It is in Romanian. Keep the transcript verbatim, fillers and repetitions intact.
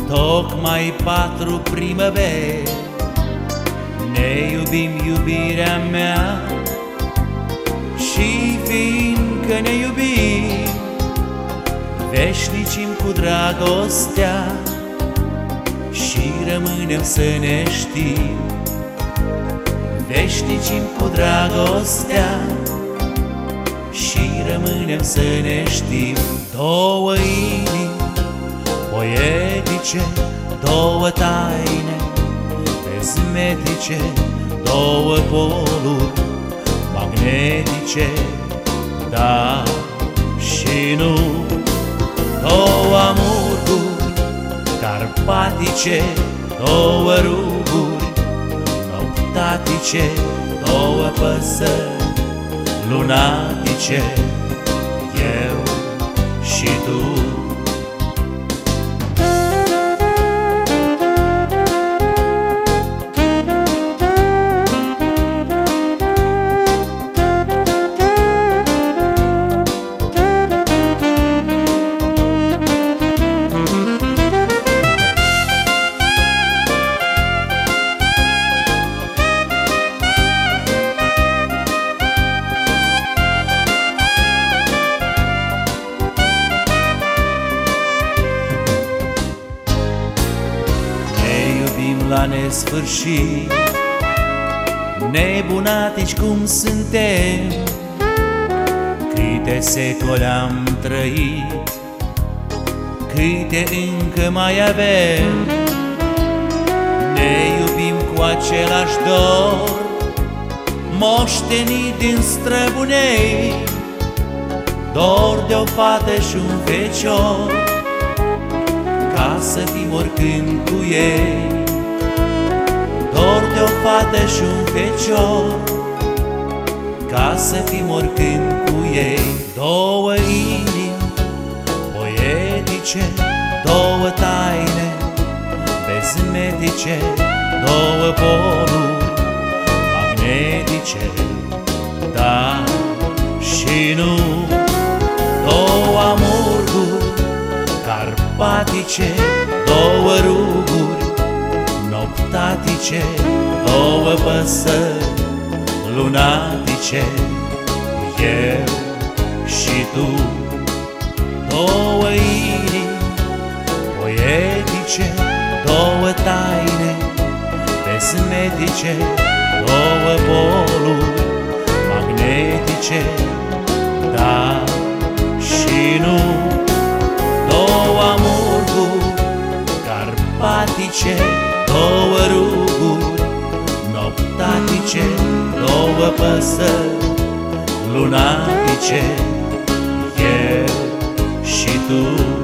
Tocmai patru primăveri ne iubim, iubirea mea, și fiindcă ne iubim, veșnicim cu dragostea și rămânem să ne știm. Veșnicim cu dragostea și rămânem să ne știm. Două inimi poetice, două taine bezmetice, două poluri magnetice, da și nu. Două amurguri carpatice, două ruguri noptatice, două păsări lunatice, eu și tu. La nesfârșit, nebunatici cum suntem, câte secole am trăit, câte încă mai avem. Ne iubim cu același dor, moștenit din străbunei, dor de o fată și un fecior, ca să fim oricând cu ei. Dor de o fată și un fecior, ca să fim oricând cu ei. Două inimi poetice, două taine bezmetice, două poluri magnetice, da și nu. Două amurguri carpatice, două ruguri noptatice, două păsări lunatice, eu și tu. Două inimi poetice, două taine bezmetice, două poluri magnetice, da și nu. Două amurguri carpatice, două ruguri noptatice, două păsări lunatice, eu și tu.